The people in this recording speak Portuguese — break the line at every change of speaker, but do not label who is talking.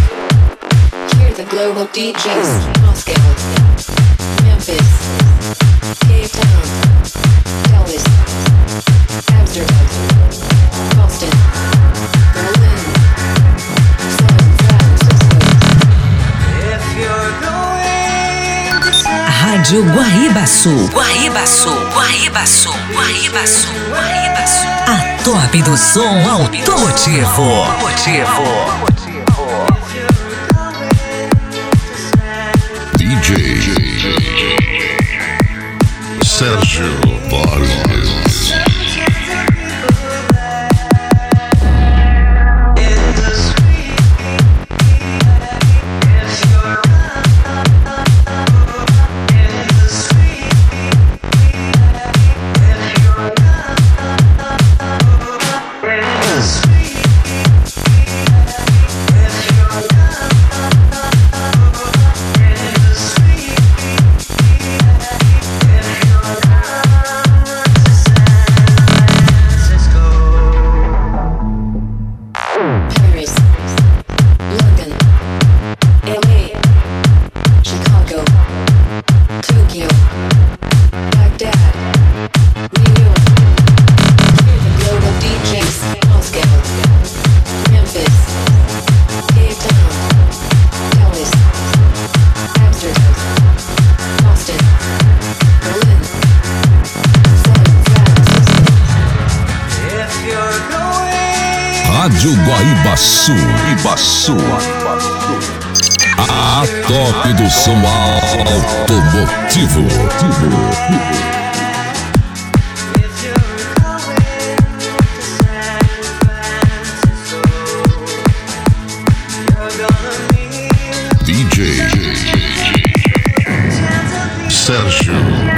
Hear the global DJs. Moscow, Memphis, Cape Town, Dallas, Amsterdam, Boston, Berlin, San Francisco. If you're going to San
Rádio Guaíba-Sul. Guaíba-Sul, Guaíba-Sul, Guaíba-Sul, Guaíba-Sul. A top do som automotivo.
DJ Sérgio Vargas. Rádio Guaíba-Sul. A top do som automotivo. DJ Sérgio